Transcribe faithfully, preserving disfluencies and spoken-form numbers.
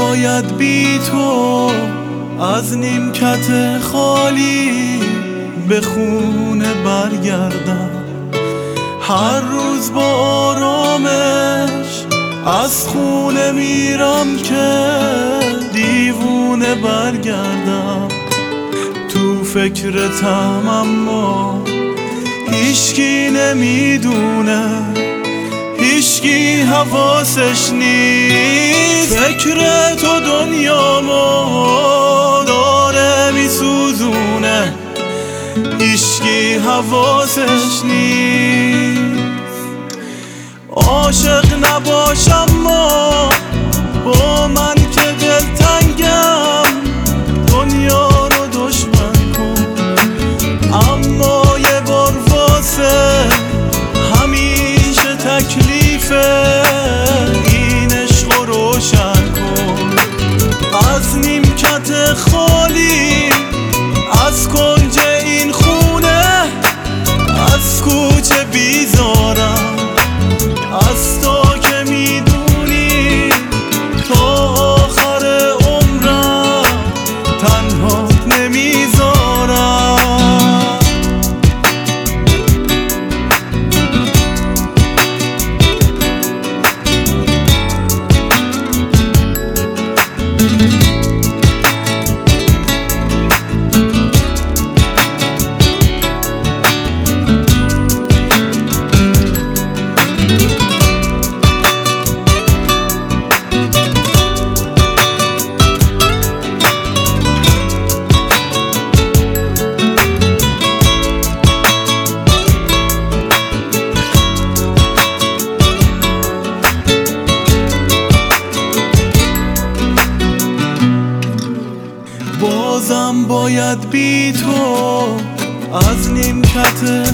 باید بی تو از نیمکت خالی به خونه برگردم. هر روز با آرامش از خونه میرم که دیوونه برگردم. تو فکرتم اما هیچکی نمیدونه، هیچکی حواسش نیست. فکر تو دنیامو داره میسوزونه، هیچکی حواسش نیست. عاشق نباشم ما با من که دلتنگم، دنیا رو دشمن کن، اما یه بار واسه همیشه تکلیف این عشق رو روشن کن. از نیمکت خالی، از کنج این خونه، از کوچه بیزارم، از تو که میدونی تا آخر عمرم تنها نمیذارم. بازم باید بی تو از نیمکت